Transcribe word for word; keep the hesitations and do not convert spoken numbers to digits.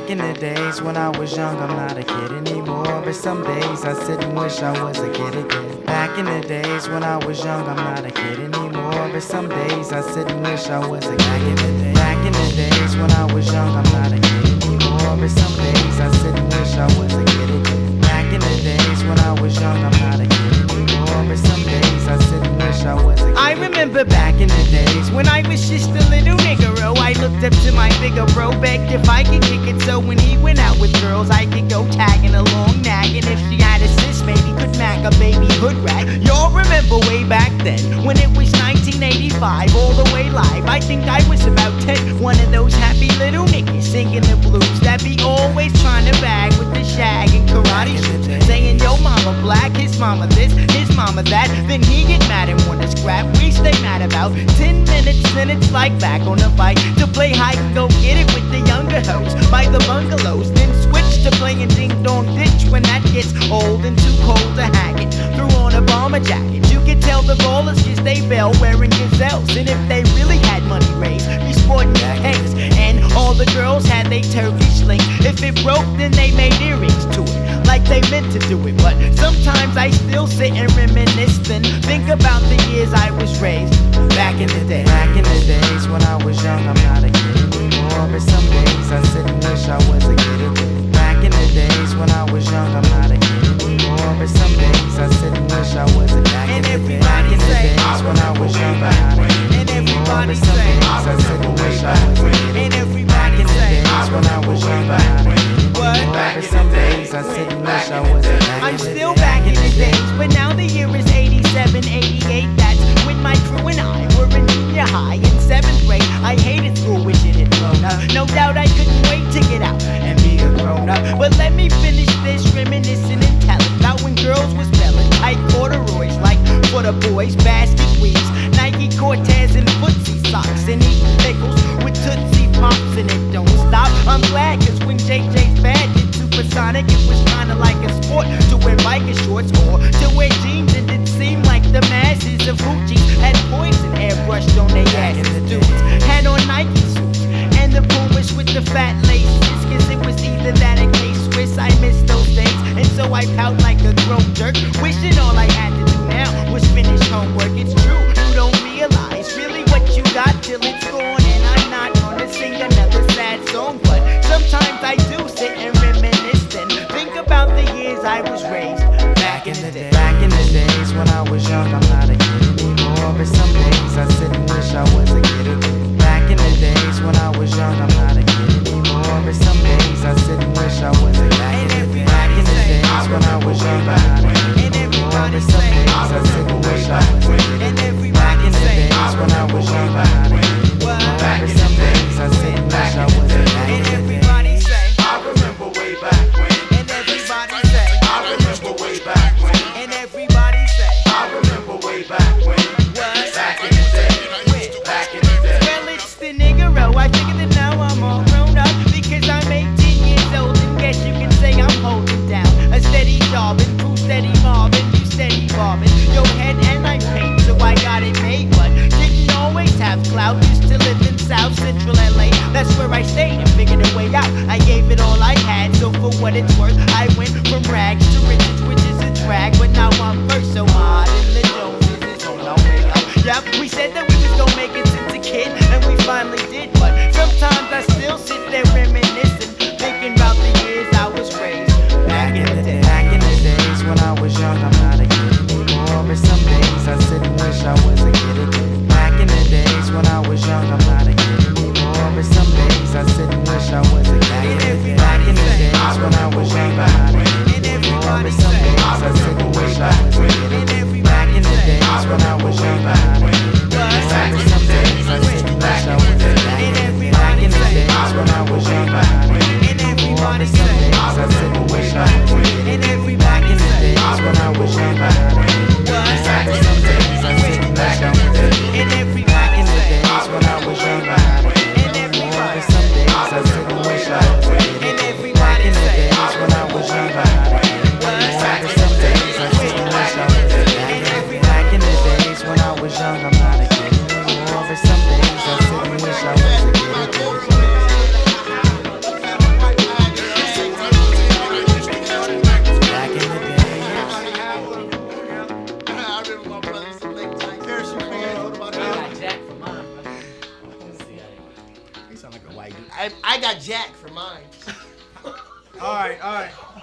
Back in the days when I was young, I'm not a kid anymore. But some days I sit and wish I was a kid again. Back in the days when I was young, I'm not a kid anymore. But some days I sit and wish I was a kid. Back in the day, back in the days when I was young, I'm not a kid anymore. But some days I sit and wish I was a kid again. Back in the days when I was young, I'm not a kid anymore. But some days I sit and wish I was a kid. I remember back in the days when I was just a little niggero. I looked up to my bigger bro, begged if I could kick it, so when he went out with girls I could go tagging along, nagging. If she had a sis, maybe could mack a baby hood rat. Y'all remember way back then when it was nineteen eighty-five, all the way live. I think I was about ten, one of those happy little niggas singing the blues that be always trying to bag with the shag and karate shoes, saying yo mama black, his mama this, his mama that. Then he get mad and wanna scrap. We stay mad about ten minutes, then it's like back on the bike to play hide and go get it with the younger hoes by the bungalows. Then switch to playing ding dong ditch when that gets old and too cold to hack it. Threw on a bomber jacket. You could tell the ballers just they bell wearing gazelles, and if they really had money raised, be sporting cakes. And all the girls had they Turkish link. If it broke, then they made earrings to it, like they meant to do it. But sometimes I still sit and reminisce, then think about the years I was raised back in the day. Back in the days when I was young, I'm not a kid anymore. But some days I sit and wish I was a kid again. Back in the days when I was young, I'm not a kid anymore. But some days I sit and wish I was a kid. Back in the days, back in the days when I was young, I'm not a kid anymore. But some days I sit and wish I was a kid again. Back in the days when I was young, I'm not a kid anymore. But some days I sit and wish I was a kid. I'm still back in the days, but now the year is eighty-seven, eighty-eight. That's when my crew and I were in junior high in seventh grade. I hated school, wishing it grown up. No doubt I couldn't wait to get out and be a grown up. But let me finish this reminiscing and telling about when girls was spelling tight corduroys like for the boys, basket weaves, Nike Cortez and footsie socks, and eat pickles with Tootsie Pops, and it don't stop. I'm glad, cause when J J's fad did Supersonic, it was kinda like a sport to wear biker shorts or to wear jeans. And it seemed like the masses of hoochies had poison airbrushed on their asses. Dudes had on Nike suits and the Pumas with the fat laces, cause it was either that or K-Swiss. I miss those days, and so I pout like a grown jerk, wishing all I had to do now was finish homework. It's true, you don't realize really what you got till it's gone. And I'm not gonna sing another sad song, but sometimes I do sit and reminisce and think about the years I was raised back in the day. Back in the days when I was young, I'm not a kid anymore. But some days I sit and wish I was a kid again. Back in the days when I was young, I'm not a kid anymore. But some days I sit and wish I was a kid again. Back in the days when I was young, I'm not a kid anymore. But some days I sit and wish I was a kid again. Back in the days when I was young, I'm not a kid anymore. But some days I sit and wish I was a kid again. Everybody say, I remember way back when. and everybody say, I remember way back when. and everybody say, I remember way back when. what? Back in the day. Back in the day. Well, it's the niggero. I figured that now I'm all grown up because I'm eighteen years old, and guess you can say I'm holding down a steady job and proof steady mobbing, you steady bobbing your head, and I paint, so I got it made. But didn't always have clout. Used to live in South Central L A. That's where I stayed and figured a way out. I gave it all I had, so for what it's worth, I went from rags to riches, which is a drag. But now I'm first, so hard in the Joneses is on our way up. Yep, we said that we was gonna make it since a kid, and we finally did. But sometimes I still sit there reminiscing, thinking about the years I was raised back in the day. Back in the days when I was young, I'm not a kid anymore. But some days I sit and wish I was a kid again. Back in the days when I was young, I'm not a kid anymore. But some days I sit and wish I was a kid again. Back in the days when I was young, I'm not a kid anymore. But some days I sit and wish I was a kid again. Back in the days when I was young, I'm not a kid anymore. But some days I sit and wish I was a kid again. Back in the days when I was young, I, I got Jack for mine. All right, all right.